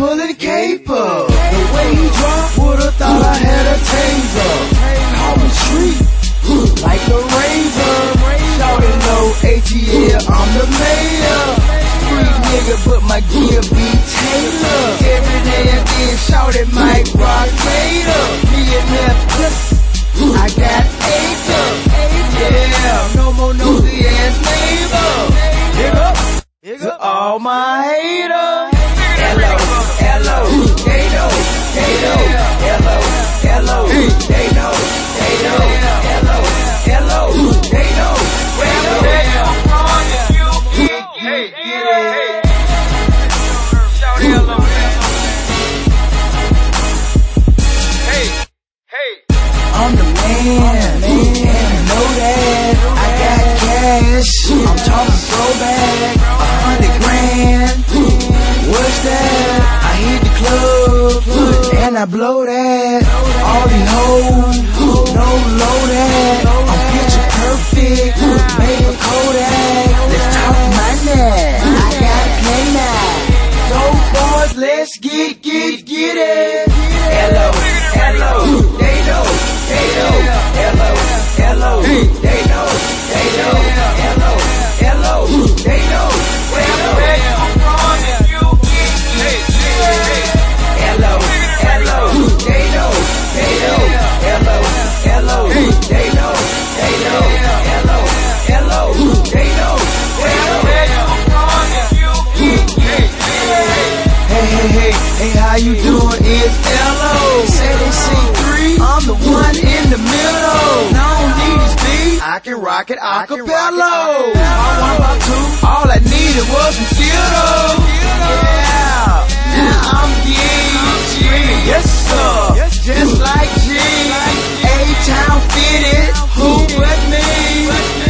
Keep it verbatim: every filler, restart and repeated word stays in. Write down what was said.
pulling caper. The way he dropped, would've thought I had a taser. Call me street, like the razor. Shoutin' low A T L, I'm the mayor. Street nigga, but my gear be Taylor. Every day and then shoutin' Mike Rock Gator. Me and that clip, I got acres. Yeah, no more nosy ass neighbor. Nigga, to all my haters. Hello, hello, they know, they know. Hello, hello, they know, they know. Hello, hello, they know. Well, hey, hey, shout hello, hey, hey. I'm the man, man, and know that I got cash. I'm talking throwback, a hundred grand. What's that? I hit the club and I blow that. All these hoes, no low that. I'm picture perfect, made for Kodak. Let's talk money, I gotta play now. So boys, let's get, get, get it. Hello, hello, they know, they know. Hello, hello, they know, they know. Hello, hello, they know. Hello, hello, they know, they know. Hello, hello, they know, they know. Hello, hello, they know. Hey, hey, hey, hey, how you doing? It's L O. Say they see three, I'm the one in the middle. I don't need this beat, I can rock it acapella. I want about two, all I needed was some skittles. Yeah, now I'm getting yes sir, just like G. A-Town fitted, who but me?